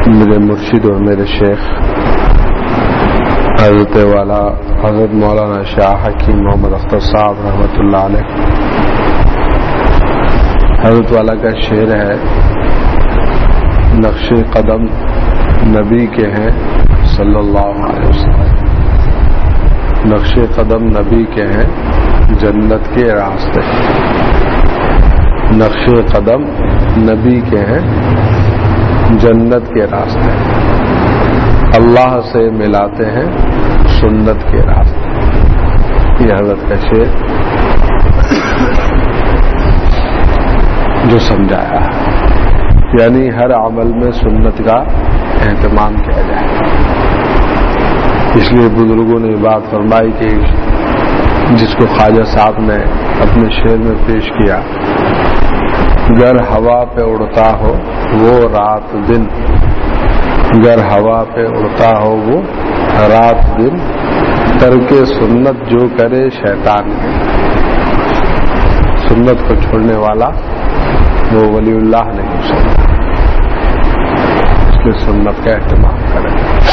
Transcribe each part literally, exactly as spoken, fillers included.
میرے مرشد اور میرے شیخ حضرت والا حضرت مولانا شاہ حکیم محمد اختر صاحب رحمۃ اللہ علیہ، حضرت والا کا شعر ہے، نقش قدم نبی کے ہیں صلی اللہ علیہ وسلم، نقش قدم نبی کے ہیں جنت کے راستے، نقش قدم نبی کے ہیں جنت کے راستے، اللہ سے ملاتے ہیں سنت کے راستے۔ یہ حضرت کا شعر جو سمجھایا ہے، یعنی ہر عمل میں سنت کا اہتمام کیا جائے۔ اس لیے بزرگوں نے بات فرمائی کہ جس کو خواجہ صاحب نے اپنے شعر میں پیش کیا، گر ہوا پہ اڑتا ہو وہ رات دن، گر ہوا پہ اڑتا ہو وہ رات دن، ترک سنت جو کرے شیطان ہے۔ سنت کو چھوڑنے والا وہ ولی اللہ نہیں ہو سکتا، اس لیے سنت کا اہتمام کرے۔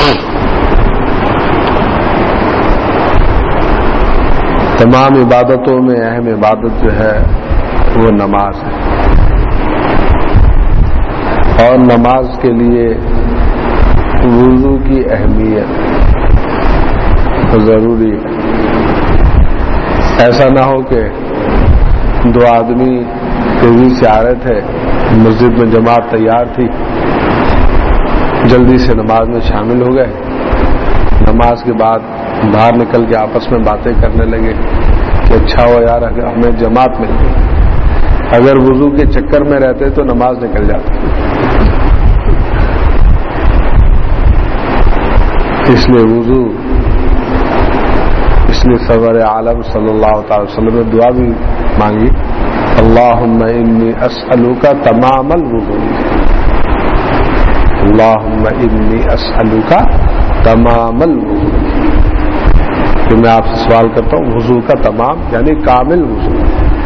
تمام عبادتوں میں اہم عبادت جو ہے وہ نماز ہے، اور نماز کے لیے وضو کی اہمیت ضروری ہے۔ ایسا نہ ہو کہ دو آدمی تیزی سے آ رہے تھے، مسجد میں جماعت تیار تھی، جلدی سے نماز میں شامل ہو گئے، نماز کے بعد باہر نکل کے آپس میں باتیں کرنے لگے کہ اچھا ہو یار ہمیں جماعت مل گئی۔ اگر وضو کے چکر میں رہتے تو نماز نکل جاتی۔ اس لیے وضو، اس لیے سرور عالم صلی اللہ تعالی وسلم نے دعا بھی مانگی، اللہم انی اسألک تمام الوضو، اللہم انی اسألک تمام الوضو، کہ میں آپ سے سوال کرتا ہوں وضو کا تمام یعنی کامل وضو۔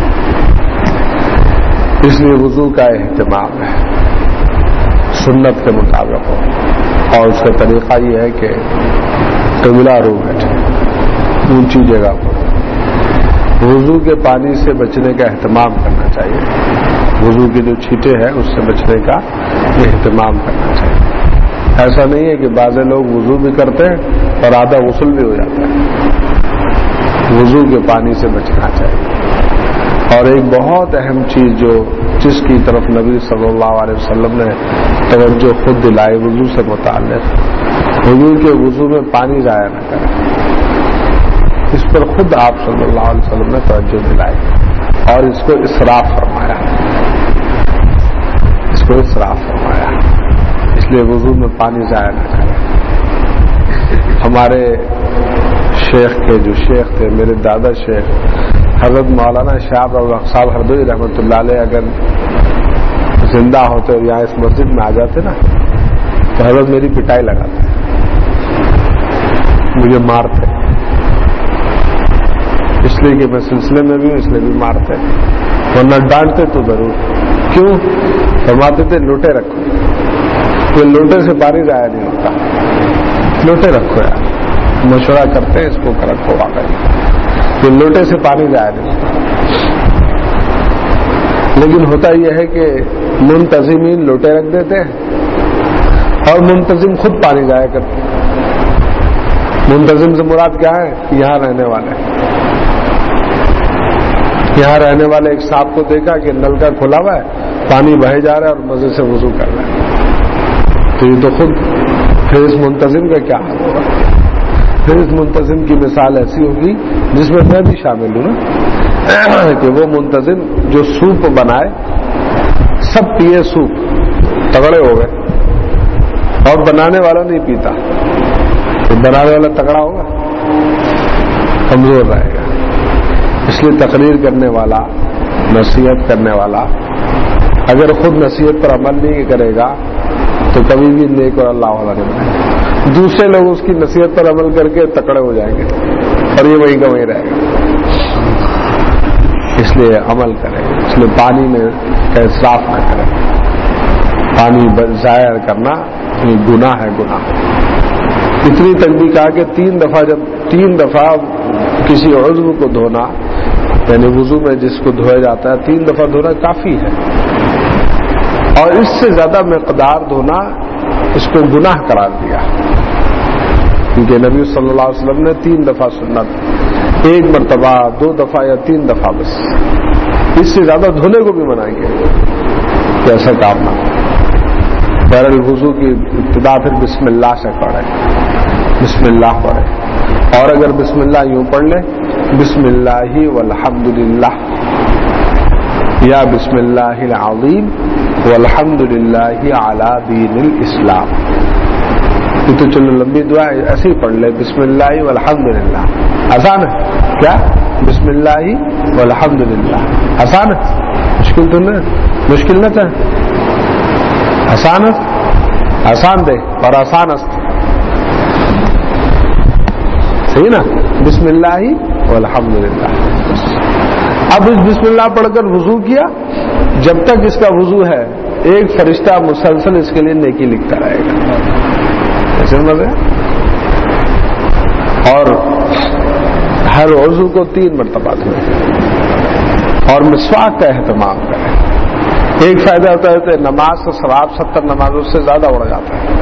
اس لیے وضو کا اہتمام ہے، سنت کے مطابق ہو، اور اس کا طریقہ یہ ہے کہ قبلہ رو بیٹھے اونچی جگہ پر۔ وضو کے پانی سے بچنے کا اہتمام کرنا چاہیے، وضو کی جو چھینٹیں ہیں اس سے بچنے کا اہتمام کرنا چاہیے۔ ایسا نہیں ہے کہ بعض لوگ وضو بھی کرتے ہیں اور آدھا غسل بھی ہو جاتا ہے، وضو کے پانی سے بچنا چاہیے۔ اور ایک بہت اہم چیز جو جس کی طرف نبی صلی اللہ علیہ وسلم نے توجہ خود دلائی وضو سے متعلق، حضور کے وضو میں پانی ضائع نہ کریں، اس پر خود آپ صلی اللہ علیہ وسلم نے توجہ دلائی اور اس کو اسراف فرمایا، اس کو اسراف فرمایا، اس لیے وضو میں پانی ضائع نہ کریں۔ ہمارے شیخ کے جو شیخ تھے، میرے دادا شیخ حضرت مولانا شاہ صاحب ہردوئی رحمۃ اللہ علیہ، اگر زندہ ہوتے اور یہاں اس مسجد میں آ جاتے نا تو حضرت میری پٹائی لگاتے، مجھے مارتے، اس لیے کہ میں سلسلے میں بھی ہوں اس لیے بھی مارتے، ورنہ ڈانٹتے تو ضرور۔ کیوں؟ فرماتے تھے لوٹے رکھو، کوئی لوٹے سے پانی ضائع نہیں ہوتا، لوٹے رکھو یار، مشورہ کرتے ہیں اس کو رکھو، واقعی کہ لوٹے سے پانی ضائع نہیں ہوتا۔ لیکن ہوتا یہ ہے کہ منتظمین لوٹے رکھ دیتے ہیں اور منتظم خود پانی ضائع کرتے ہیں۔ منتظم سے مراد کیا ہے؟ یہاں رہنے والے، یہاں رہنے والے ایک صاحب کو دیکھا کہ نل کا کھلا ہوا ہے، پانی بہے جا رہا ہے اور مزے سے وضو کر رہا ہے، تو یہ تو خود، پھر اس منتظم کا کیا حال ہوگا؟ پھر اس منتظم کی مثال ایسی ہوگی جس میں میں بھی شامل ہوں نا، کہ وہ منتظم جو سوپ بنائے، سب پیے سوپ، تگڑے ہو گئے، اور بنانے والا نہیں پیتا، تو بنانے والا تگڑا ہوگا، کمزور رہے گا۔ اس لیے تقریر کرنے والا، نصیحت کرنے والا اگر خود نصیحت پر عمل نہیں کرے گا تو کبھی بھی نیک اور اللہ والا نہیں بنے گا۔ دوسرے لوگ اس کی نصیحت پر عمل کر کے تکڑے ہو جائیں گے اور یہ وہیں کا وہیں رہے گا۔ اس لیے عمل کریں، اس لیے پانی میں کا اسراف نہ کریں، پانی ضائع کرنا گناہ ہے گناہ. اتنی تک بھی کہا کہ تین دفعہ جب تین دفعہ کسی عضو کو دھونا، یعنی وضو میں جس کو دھویا جاتا ہے تین دفعہ دھونا کافی ہے، اور اس سے زیادہ مقدار دھونا اس کو گناہ قرار دیا، کیونکہ نبی صلی اللہ علیہ وسلم نے تین دفعہ سنت، ایک مرتبہ دو دفعہ یا تین دفعہ بس، اس سے زیادہ دھونے کو بھی منع کیا کہ ایسا کام نہ. بہرحال وضو کی ابتدا پھر بسم اللہ سے پڑھے، بسم اللہ پڑھے، اور اگر بسم اللہ یوں پڑھ لے بسم اللہ والحمد للہ یا بسم اللہ العظیم والحمد للہ علی دین الاسلام، یہ تو چلو لمبی دعا ہے، ایسے ہی پڑھ لے بسم اللہ والحمد للہ. آسان ہے کیا؟ بسم اللہ والحمد للہ آسان ہے، مشکل تو نہیں، مشکل نہ تھا، آسان ہے، آسان دے اور آسان است، صحیح نا؟ بسم اللہ والحمد للہ. اب اس بسم اللہ پڑھ کر وضو کیا، جب تک اس کا وضو ہے ایک فرشتہ مسلسل اس کے لیے نیکی لکھتا رہے گا، ایسے مزے. اور ہر وضو کو تین مرتبہ دھوئے اور مسواک کا اہتمام کریں. ایک فائدہ ہوتا ہے کہ نماز کا ثواب ستر نمازوں سے زیادہ بڑھ جاتا ہے،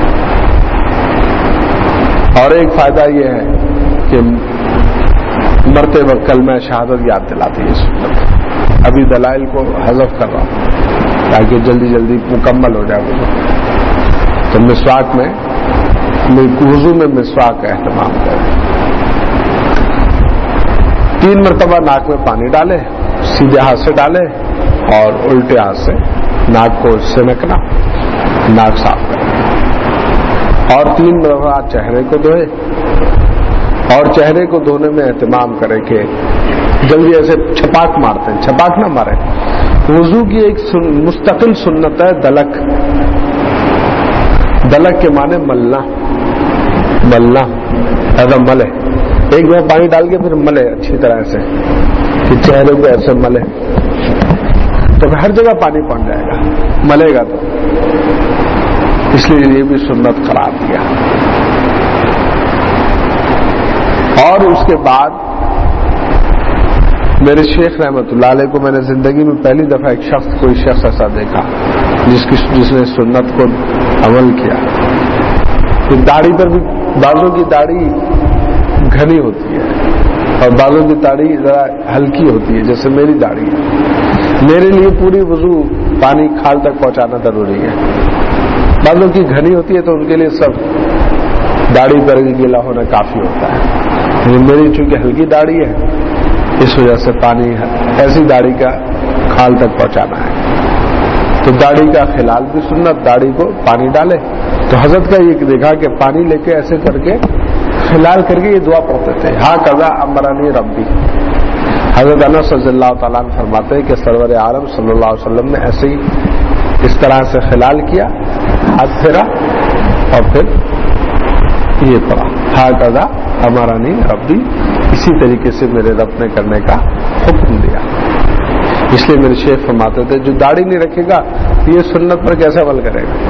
اور ایک فائدہ یہ ہے کہ مرتے وقت کلمہ شہادت یاد دلاتی ہے سنت. ابھی دلائل کو حذف کر رہا ہوں تاکہ جلدی جلدی مکمل ہو جائے وضو. تو مسواک میں وضو میں مسواک کا اہتمام کریں. تین مرتبہ ناک میں پانی ڈالے، سیدھے ہاتھ سے ڈالے اور الٹے ہاتھ سے ناک کو سنکنا، ناک صاف کریں. اور تین مرتبہ چہرے کو دھوئے، اور چہرے کو دھونے میں اہتمام کرے کہ جلدی ایسے چھپاک مارتے ہیں، چھپاک نہ مارے. وضو کی ایک سن مستقل سنت ہے دلک. دلک کے معنی ملنا، ملنا ایسا ملے، ایک دفعہ پانی ڈال کے پھر ملے اچھی طرح سے کہ چہرے کو ایسے ملے، تو ہر جگہ پانی پڑ جائے گا، ملے گا تو. اس لیے یہ بھی سنت قرار دیا. اور اس کے بعد میرے شیخ رحمت اللہ علیہ کو میں نے زندگی میں پہلی دفعہ ایک شخص کوئی شخص ایسا دیکھا جس کی جس نے سنت کو عمل کیا. داڑھی پر بھی بعضوں کی داڑھی گھنی ہوتی ہے اور بعضوں کی داڑھی ذرا ہلکی ہوتی ہے، جیسے میری داڑھی ہے. میرے لیے پوری وضو پانی کھال تک پہنچانا ضروری ہے. بعضوں کی گھنی ہوتی ہے تو ان کے لیے سب داڑھی پر گیلا ہونا کافی ہوتا ہے. میری چونکہ ہلکی داڑھی ہے اس وجہ سے پانی ایسی داڑھی کا کھال تک پہنچانا ہے. تو داڑھی کا خلال بھی سنت، داڑھی کو پانی ڈالے. تو حضرت کا یہ دیکھا کہ پانی لے کے ایسے کر کے خلال کر کے یہ دعا پڑھتے تھے، ہاں قضا امرانی ربی. حضرت انس رضی اللہ تعالیٰ عنہ فرماتے ہیں کہ سرور عالم صلی اللہ علیہ وسلم نے ایسے ہی اس طرح سے خلال کیا، ہاتھ پھیرا اور پھر یہ پڑھا، ہاں قضا امرانی ربی. اسی طریقے سے میرے رب نے کرنے کا حکم دیا. اس لیے میرے شیخ فرماتے تھے جو داڑھی نہیں رکھے گا یہ سنت پر کیسے عمل کرے گا.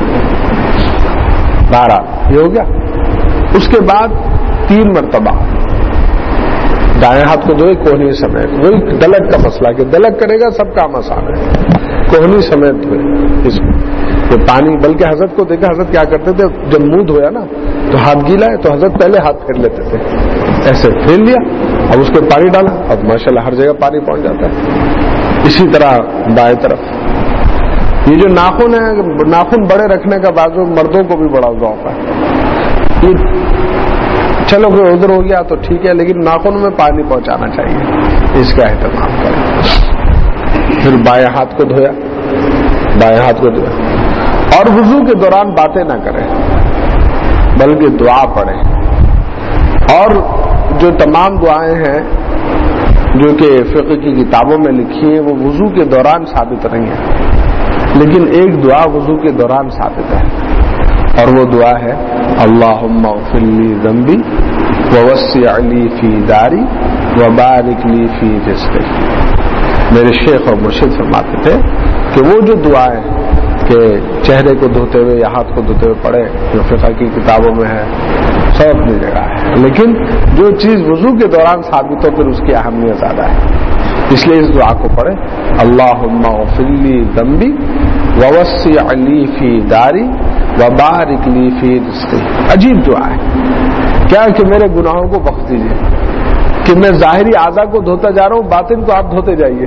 بہرحال یہ ہو گیا. اس کے بعد تین مرتبہ دائیں ہاتھ کو دھوئے کوہنی سمیت. وہی دلک کا مسئلہ کہ دلک کرے گا سب کام آسان ہے، کوہنی سمیت دھوئے اس کو پانی. بلکہ حضرت کو دیکھا حضرت کیا کرتے تھے جب منہ دھویا نا تو ہاتھ گیلا ہے تو حضرت پہلے ہاتھ پھیر لیتے تھے، ایسے پھیر لیا اب اس کو پانی ڈالا، اب ماشاءاللہ ہر جگہ پانی پہنچ جاتا ہے. اسی طرح بائیں طرف یہ جو ناخن ہے، ناخن بڑے رکھنے کا بعض مردوں کو بھی بڑا ذوق ہے. یہ چلو کوئی ادھر ہو گیا تو ٹھیک ہے، لیکن ناخن میں پانی پہنچانا چاہیے، اس کا اہتمام کریں. پھر بائیں ہاتھ کو دھویا، بائیں ہاتھ کو دھویا اور وضو کے دوران باتیں نہ کریں بلکہ دعا پڑھیں. اور جو تمام دعائیں ہیں جو کہ فقہ کی کتابوں میں لکھی ہیں وہ وضو کے دوران ثابت نہیں ہے، لیکن ایک دعا وضو کے دوران ثابت ہے اور وہ دعا ہے اللہم اغفر لی ذنبی ووسع لی فی داری وبارک لی فی رزقی. میرے شیخ اور مرشد فرماتے تھے کہ وہ جو دعائیں کہ چہرے کو دھوتے ہوئے یا ہاتھ کو دھوتے ہوئے پڑھے، جو فقہ کی کتابوں میں ہے، سب اپنی جگہ ہے، لیکن جو چیز وضو کے دوران ثابت ہو پھر اس کی اہمیت زیادہ ہے، اس لیے اس دعا کو پڑھے، اللہم اغفر لی ذنبی ووسع لی فی داری وبارک لی فی رزقی۔ عجیب دعا ہے، کیا کہ میرے گناہوں کو بخش دیجیے، کہ میں ظاہری اعضاء کو دھوتا جا رہا ہوں، باطن کو آپ دھوتے جائیے،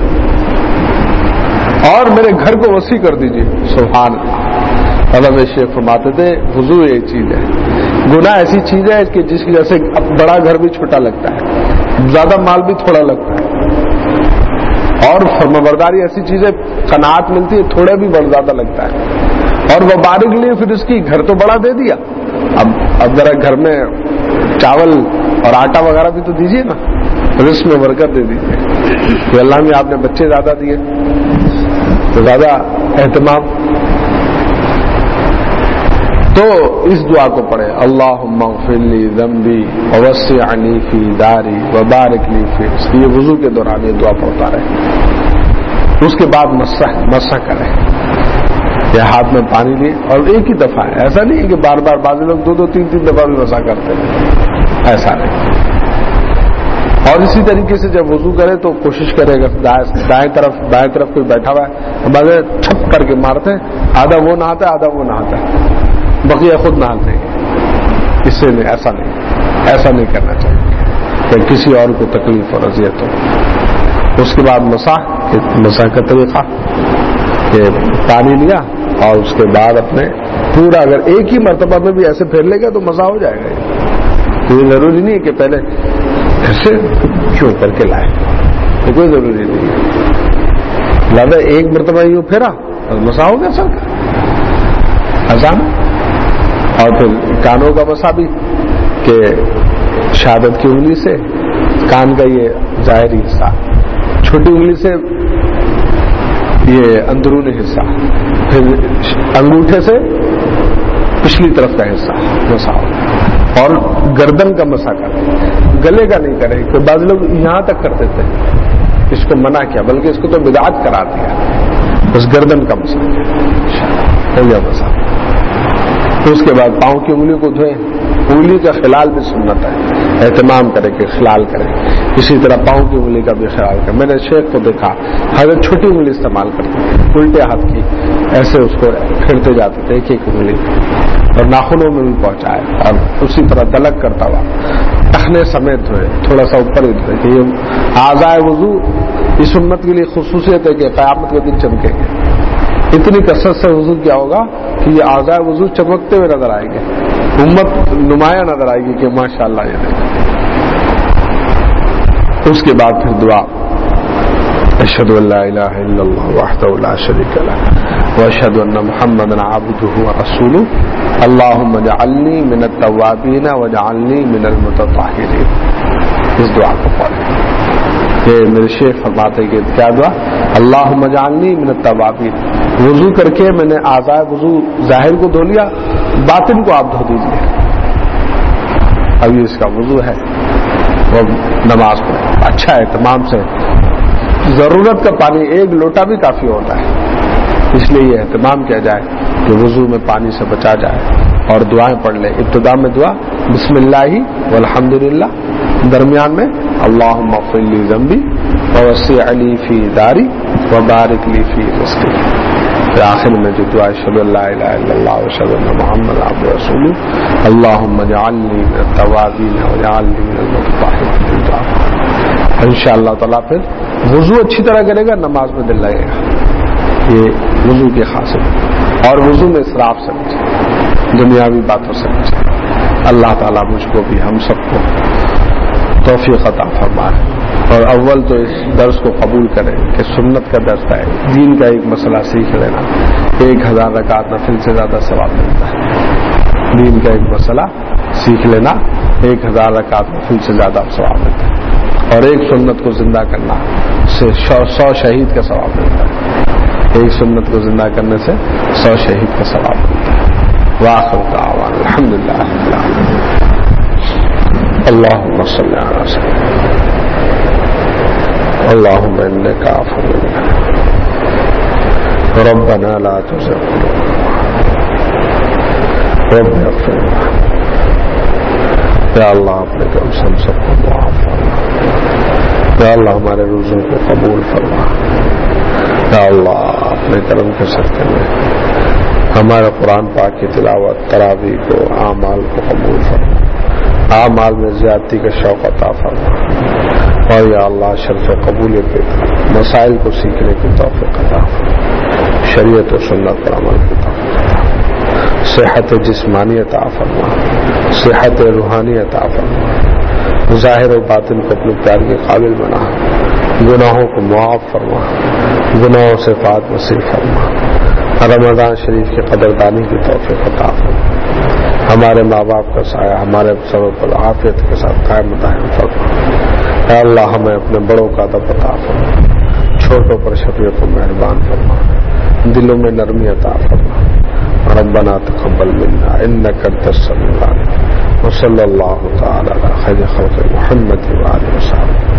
اور میرے گھر کو وسیع کر دیجیے۔ سبحان اللہ۔ علامہ شیخ فرماتے تھے وضو یہ چیز ہے، گناہ ایسی چیز ہے کہ جس کی وجہ سے اب بڑا گھر بھی چھوٹا لگتا ہے، زیادہ مال بھی تھوڑا لگتا ہے، اور فرمانبرداری ایسی چیز ہے قناعت ملتی ہے، تھوڑا بھی بڑا زیادہ لگتا ہے، اور وہ بارک لیے پھر اس کی گھر تو بڑا دے دیا، اب اب ذرا گھر میں چاول اور آٹا وغیرہ بھی تو دیجیے نا، رزق میں برکت دے دیجیے، کہ اللہ میں آپ نے بچے زیادہ دیے تو زیادہ اہتمام۔ تو اس دعا کو پڑھے، اللہم اغفر لی ذنبی ووسع لی فی داری وبارک لی فی رزقی، یہ وضو کے دوران یہ دعا پڑھتا رہے۔ اس کے بعد مسح مسح کرے، یا ہاتھ میں پانی لیے، اور ایک ہی دفعہ ہے، ایسا نہیں ہے کہ بار بار بعض لوگ دو دو تین تین دفعہ بھی مسح کرتے ہیں، ایسا نہیں۔ اور اسی طریقے سے جب وضو کرے تو کوشش کرے گا دائیں طرف بائیں طرف کوئی بیٹھا ہوا ہے، بعض چھپ کر کے مارتے ہیں، آدھا وہ نہاتا ہے آدھا وہ نہاتا ہے، بقیہ خود نہاتے ہیں، اس سے نہیں، ایسا نہیں ایسا نہیں کرنا چاہیے کہ کسی اور کو تکلیف اور اذیت ہو۔ اس کے بعد مسح مسح کا طریقہ کہ پانی لیا اور اس کے بعد اپنے پورا، اگر ایک ہی مرتبہ میں بھی ایسے پھیر لے گا تو مسح ہو جائے گا، تو یہ ضروری نہیں ہے کہ پہلے ایسے کیوں کر کے لائے، یہ کوئی ضروری نہیں ہے، لہٰذا ایک مرتبہ یوں پھیرا اور مسح ہو گیا سر کا آسان۔ اور پھر کانوں کا مسح بھی کہ شہادت کی انگلی سے کان کا یہ ظاہری حصہ، چھوٹی انگلی سے یہ اندرونی حصہ، پھر انگوٹھے سے پچھلی طرف کا حصہ مسح ہو، اور گردن کا مسح کرے، گلے کا نہیں کرے، کہ بعض لوگ یہاں تک کرتے تھے، اس کو منع کیا، بلکہ اس کو تو بدعت کرا دیا، بس گردن کا مسح ہو گیا مسح۔ تو اس کے بعد پاؤں کی انگلی کو دھوئیں، انگلی کا خلال بھی سنت ہے، اہتمام کرے کہ خلال کرے، اسی طرح پاؤں کی انگلی کا بھی خیال کرے۔ میں نے شیخ کو دیکھا حضرت چھوٹی انگلی استعمال کرتے تھے، الٹے ہاتھ کی، ایسے اس کو پھیرتے جاتے تھے ایک ایک انگلی، اور ناخنوں میں بھی پہنچائے، اور اسی طرح دلک کرتا ہوا ٹخنے سمیت دھوئے، تھوڑا سا اوپر ہی دھوئے، کہ یہ اعضائے وضو اس امت کے لیے خصوصیت ہے کہ قیامت کے دن چمکیں گے، اتنی کثرت سے وضو کیا ہوگا کہ یہ اعضائے وضو چمکتے ہوئے نظر آئیں گے، امت نمایاں نظر آئے گی کہ ماشاءاللہ یہ دیکھیں۔ اس کے بعد پھر دعا، اشہد ان لا الہ الا اللہ وحدہ لا شریک لہ واشہد ان محمدا عبدہ ورسولہ اللہم اجعلنی من التوابین واجعلنی من المتطہرین۔ اس دعا کو پڑھیں کہ میرے شیخ فرماتے کہ کیا دعا، اللہم اجعلنی من التوابین، وضو کر کے میں نے اعضائے وضو ظاہر کو دھو لیا، باطن کو آپ دھو دیجیے، اب یہ اس کا وضو ہے، وہ نماز پڑھے اچھا اہتمام سے، ضرورت کا پانی ایک لوٹا بھی کافی ہوتا ہے، اس لیے یہ اہتمام کیا جائے کہ وضو میں پانی سے بچا جائے، اور دعائیں پڑھ لیں۔ ابتدا میں دعا بسم اللہ والحمدللہ، درمیان میں اللہم اغفر لی ذنبی ووسع لی فی داری وبارک لی فی رزقی، پھر آخر میں جو دعا اشہد ان لا الہ الا اللہ واشہد ان محمدا عبدہ ورسولہ اللہم اجعلنی من التوابین واجعلنی من المتطہرین۔ انشاءاللہ تعالیٰ پھر وضو اچھی طرح کرے گا، نماز میں دل لگے گا، یہ وضو کی خاصیت۔ اور وضو میں اسراف سے بچے، دنیاوی باتوں سے بچے۔ اللہ تعالیٰ مجھ کو بھی ہم سب کو توفیق عطا فرمائے، اور اول تو اس درس کو قبول کریں کہ سنت کا درس ہے، دین کا ایک مسئلہ سیکھ لینا، ایک ہزار رکعت نفل سے زیادہ ثواب ملتا ہے، دین کا ایک مسئلہ سیکھ لینا، ایک ہزار رکعت نفل سے زیادہ ثواب ملتا ہے، اور ایک سنت کو زندہ کرنا سے سو شہید کا ثواب ملتا ہے، ایک سنت کو زندہ کرنے سے سو شہید کا ثواب ملتا ہے۔ وآخر دعوانا الحمدللہ رب العالمین۔ اللہم صلی علی سیدنا اللہم انک عفو ربنا لا تزغ رب اغفر لنا. یا اللہ اپنے کرم سے ہم سب کو معاف فرما. یا اللہ ہمارے روزوں کو قبول فرما. یا اللہ اپنے کرم کے صدقے میں ہمارے قرآن پاک کی تلاوت تراویح کو اعمال کو قبول فرما. اعمال میں زیادتی کا شوق عطا فرما. اور یا اللہ شرف قبول کے مسائل کو سیکھنے کی توفیق عطا فرما. شریعت و سنت پر عمل کی توفیق عطا فرما. صحت جسمانی عطا فرما. صحت روحانی عطا فرما. ظاہر و باطن کو اپنے پیار کے قابل بنا. گناہوں کو معاف فرما. گناہوں سے پاک نصیب فرما. رمضان شریف کی قدردانی کی توفیق عطا فرما. ہمارے ماں باپ کا سایہ ہمارے سب پر عافیت کے ساتھ قائم دائم فرما. اے اللہ ہمیں اپنے بڑوں کا ادب عطا فرما. چھوٹوں پر شفیق و مہربان فرما. دلوں میں نرمی عطا فرما. ربنا تقبل منا انك انت السميع العليم وصلى الله تعالى على خير خلق محمد وآله وصحبه.